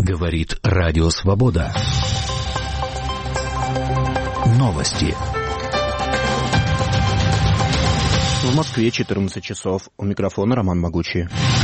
Говорит Радио Свобода. Новости. В Москве 14 часов. У микрофона Роман Могучий.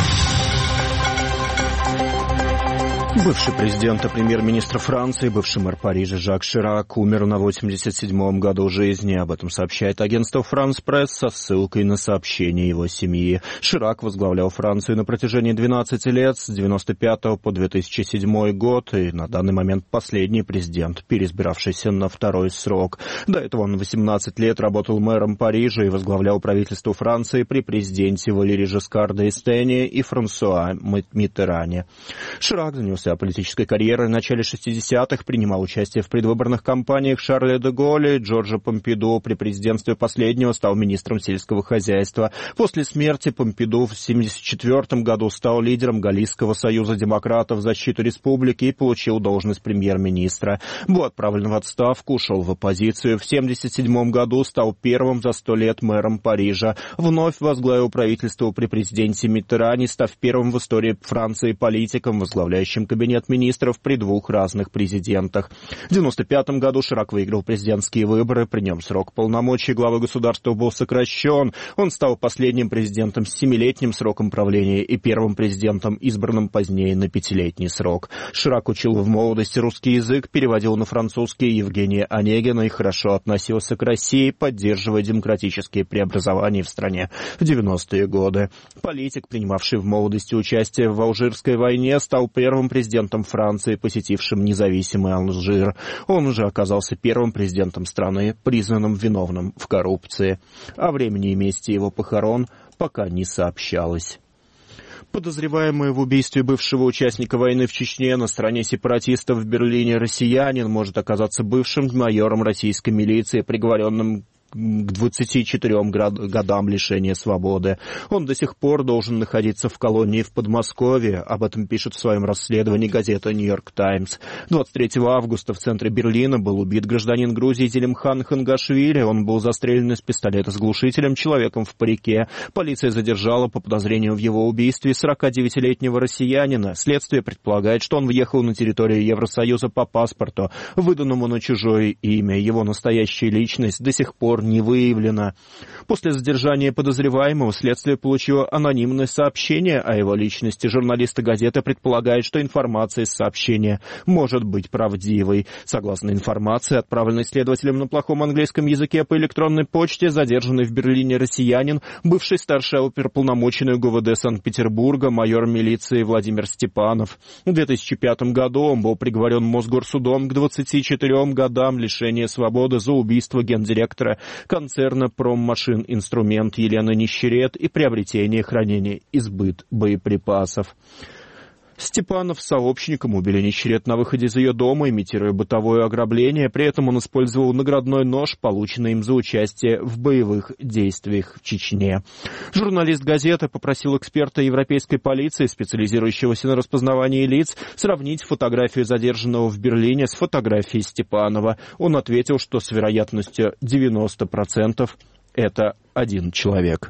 Бывший президент и премьер-министр Франции, бывший мэр Парижа Жак Ширак умер на 87-м году жизни. Об этом сообщает агентство «Франс Пресс» со ссылкой на сообщение его семьи. Ширак возглавлял Францию на протяжении 12 лет, с 1995 по 2007 год, и на данный момент последний президент, переизбиравшийся на второй срок. До этого он 18 лет работал мэром Парижа и возглавлял правительство Франции при президенте Валери Жескар д'Эстене и Франсуа Миттеране. Ширак занялся политической карьерой в начале 60-х, принимал участие в предвыборных кампаниях Шарля де Голля и Джорджа Помпиду. При президентстве последнего стал министром сельского хозяйства. После смерти Помпиду в 1974 году стал лидером Галлийского союза демократов в защиту республики и получил должность премьер-министра. Был отправлен в отставку, ушел в оппозицию. В 1977 году стал первым за 100 лет мэром Парижа. Вновь возглавил правительство при президенте Миттеране, став первым в истории Франции политиком, возглавляющим кабинет министров при двух разных президентах. В 1995 году Ширак выиграл президентские выборы, при нем срок полномочий главы государства был сокращен. Он стал последним президентом с 7-летним сроком правления и первым президентом, избранным позднее на 5-летний срок. Ширак учил в молодости русский язык, переводил на французский Евгения Онегина и хорошо относился к России, поддерживая демократические преобразования в стране в 90-е годы. Политик, принимавший в молодости участие в Алжирской войне, стал первым президентом Франции, посетившим независимый Алжир. Он уже оказался первым президентом страны, признанным виновным в коррупции. О времени и месте его похорон пока не сообщалось. Подозреваемый в убийстве бывшего участника войны в Чечне на стороне сепаратистов в Берлине россиянин может оказаться бывшим майором российской милиции, приговоренным к 24 годам лишения свободы. Он до сих пор должен находиться в колонии в Подмосковье. Об этом пишет в своем расследовании газета «Нью-Йорк Таймс». 23 августа в центре Берлина был убит гражданин Грузии Зелимхан Хангашвили. Он был застрелен из пистолета с глушителем человеком в парике. Полиция задержала по подозрению в его убийстве 49-летнего россиянина. Следствие предполагает, что он въехал на территорию Евросоюза по паспорту, выданному на чужое имя. Его настоящая личность до сих пор не выявлено. После задержания подозреваемого следствие получило анонимное сообщение о его личности. Журналисты газеты предполагают, что информация из сообщения может быть правдивой. Согласно информации, отправленной следователем на плохом английском языке по электронной почте, задержанный в Берлине россиянин, бывший старший оперуполномоченный ГУВД Санкт-Петербурга, майор милиции Владимир Степанов. В 2005 году он был приговорен Мосгорсудом к 24 годам лишения свободы за убийство гендиректора концерна «Проммашининструмент» Елены Нищерет и приобретение, хранение и сбыт боеприпасов. Степанов с сообщником убили Нищерет на выходе из ее дома, имитируя бытовое ограбление. При этом он использовал наградной нож, полученный им за участие в боевых действиях в Чечне. Журналист газеты попросил эксперта европейской полиции, специализирующегося на распознавании лиц, сравнить фотографию задержанного в Берлине с фотографией Степанова. Он ответил, что с вероятностью 90% это один человек.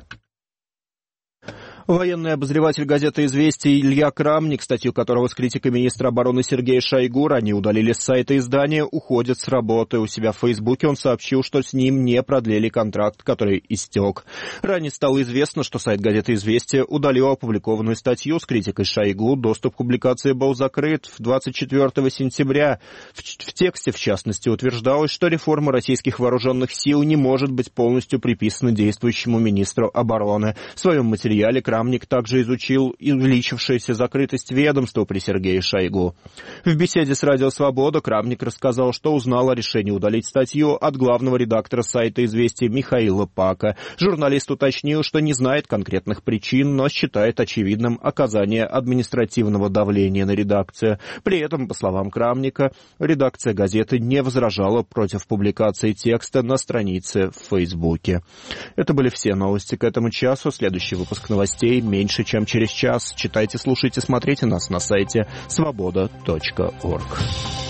Военный обозреватель газеты «Известия» Илья Крамник, статью которого с критикой министра обороны Сергея Шойгу ранее удалили с сайта издания, уходит с работы. У себя в Фейсбуке он сообщил, что с ним не продлили контракт, который истек. Ранее стало известно, что сайт газеты «Известия» удалил опубликованную статью с критикой Шойгу. Доступ к публикации был закрыт 24 сентября. В тексте, в частности, утверждалось, что реформа российских вооруженных сил не может быть полностью приписана действующему министру обороны. В своем материале Крамник также изучил увеличившуюся закрытость ведомства при Сергее Шойгу. В беседе с «Радио Свобода» Крамник рассказал, что узнал о решении удалить статью от главного редактора сайта «Известия» Михаила Пака. Журналист уточнил, что не знает конкретных причин, но считает очевидным оказание административного давления на редакцию. При этом, по словам Крамника, редакция газеты не возражала против публикации текста на странице в Фейсбуке. Это были все новости к этому часу. Следующий выпуск новостей меньше, чем через час. Читайте, слушайте, смотрите нас на сайте svoboda.org.